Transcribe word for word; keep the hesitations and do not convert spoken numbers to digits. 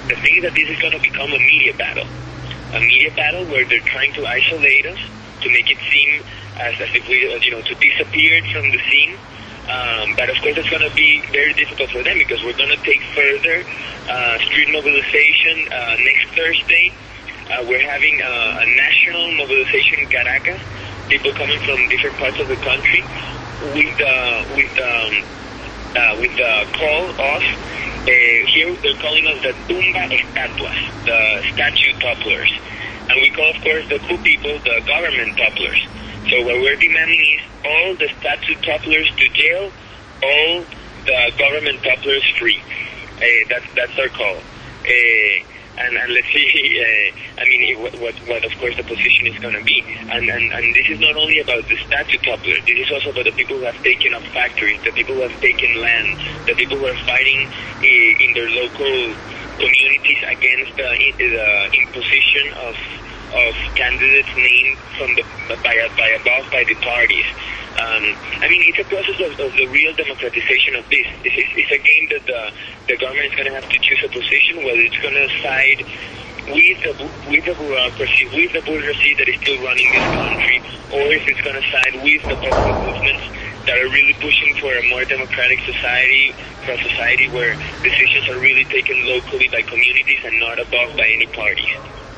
the thing is that this is going to become a media battle. A media battle where they're trying to isolate us, to make it seem as, as if we, you know, to disappear from the scene. Um, but of course it's going to be very difficult for them because we're going to take further uh, street mobilization uh, next Thursday. Uh, we're having uh, a national mobilization in Caracas, people coming from different parts of the country with uh, with um, uh, with the call of uh, here they're calling us the tumba estatuas, the statue topplers, and we call of course the cool people the government topplers. So what we're demanding is all the statue topplers to jail, all the government topplers free. Uh, that's that's our call. Uh, and, and let's see, uh, I mean, what, what, what of course the position is going to be. And, and, and this is not only about the statue topplers, this is also about the people who have taken up factories, the people who have taken land, the people who are fighting uh, in their local communities against the, the imposition of of candidates named from the by by above by the parties. Um, I mean, it's a process of, of the real democratization of this. This is it's a game that the the government is going to have to choose a position, whether it's going to side with the with the bureaucracy, with the bourgeoisie that is still running this country, or if it's going to side with the popular movements that are really pushing for a more democratic society, for a society where decisions are really taken locally by communities and not above by any parties.